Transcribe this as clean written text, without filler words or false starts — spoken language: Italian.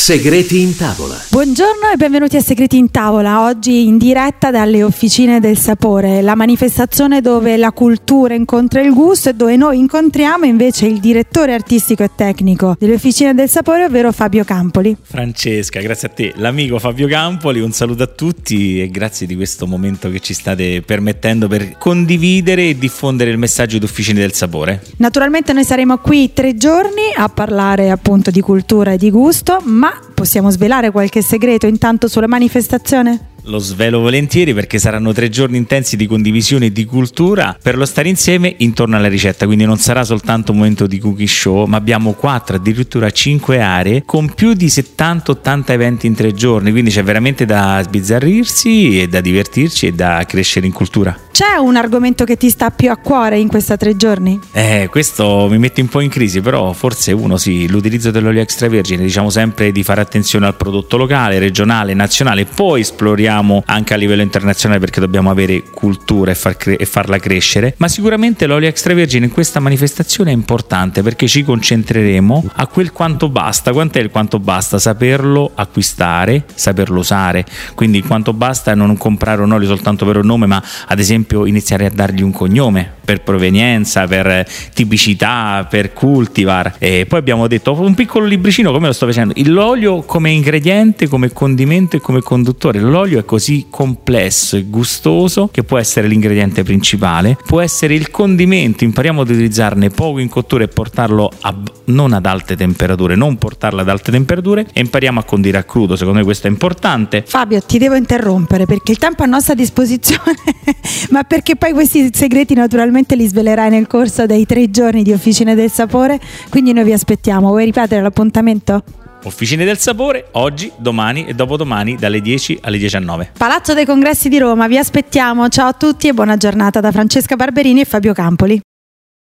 Segreti in tavola. Buongiorno e benvenuti a Segreti in tavola. Oggi in diretta dalle Officine del Sapore, la manifestazione dove la cultura incontra il gusto e dove noi incontriamo invece il direttore artistico e tecnico delle Officine del Sapore, ovvero Fabio Campoli. Francesca, grazie a te, l'amico Fabio Campoli, un saluto a tutti e grazie di questo momento che ci state permettendo per condividere e diffondere il messaggio di Officine del Sapore. Naturalmente noi saremo qui 3 giorni a parlare appunto di cultura e di gusto, ma possiamo svelare qualche segreto intanto sulla manifestazione? Lo svelo volentieri perché saranno 3 giorni intensi di condivisione e di cultura per lo stare insieme intorno alla ricetta, quindi non sarà soltanto un momento di cookie show, ma abbiamo 4, addirittura 5 aree con più di 70-80 eventi in 3 giorni, quindi c'è veramente da sbizzarrirsi e da divertirci e da crescere in cultura. C'è un argomento che ti sta più a cuore in questi 3 giorni? Questo mi mette un po' in crisi, però forse uno sì, l'utilizzo dell'olio extravergine, diciamo sempre di fare attenzione al prodotto locale, regionale, nazionale, poi esploriamo anche a livello internazionale perché dobbiamo avere cultura e farla crescere, ma sicuramente l'olio extravergine in questa manifestazione è importante perché ci concentreremo a quel quanto basta. Quant'è il quanto basta? Saperlo acquistare, saperlo usare, quindi il quanto basta è non comprare un olio soltanto per un nome, ma ad esempio iniziare a dargli un cognome per provenienza, per tipicità, per cultivar. E poi abbiamo detto un piccolo libricino, come lo sto facendo, l'olio come ingrediente, come condimento e come conduttore. L'olio è così complesso e gustoso che può essere l'ingrediente principale, può essere il condimento, impariamo ad utilizzarne poco in cottura e portarlo non ad alte temperature, non portarlo ad alte temperature e impariamo a condire a crudo. Secondo me questo è importante. Fabio, ti devo interrompere perché il tempo è a nostra disposizione ma perché poi questi segreti naturalmente li svelerai nel corso dei 3 giorni di Officine del Sapore, quindi noi vi aspettiamo. Vuoi ripetere l'appuntamento? Officine del Sapore, oggi, domani e dopodomani dalle 10 alle 19. Palazzo dei Congressi di Roma, vi aspettiamo. Ciao a tutti e buona giornata da Francesca Barberini e Fabio Campoli.